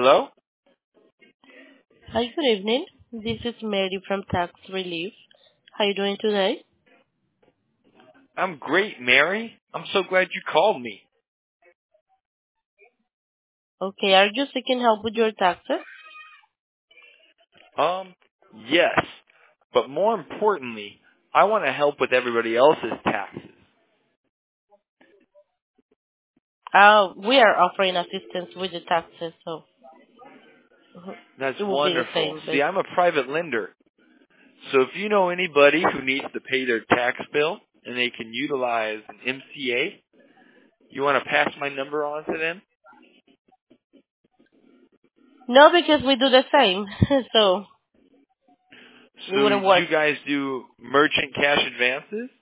Hello? Hi, good evening. This is Mary from Tax Relief. How you doing today? I'm great, Mary. I'm so glad you called me. Okay, are you seeking help with your taxes? Um, yes. But more importantly, I want to help with everybody else's taxes. We are offering assistance with the taxes, so That's it will be the wonderful. same. See, I'm a private lender. So if you know anybody who needs to pay their tax bill and they can utilize an MCA, you want to pass my number on to them? No, because we do the same, so it So wouldn't work. you guys do merchant cash advances?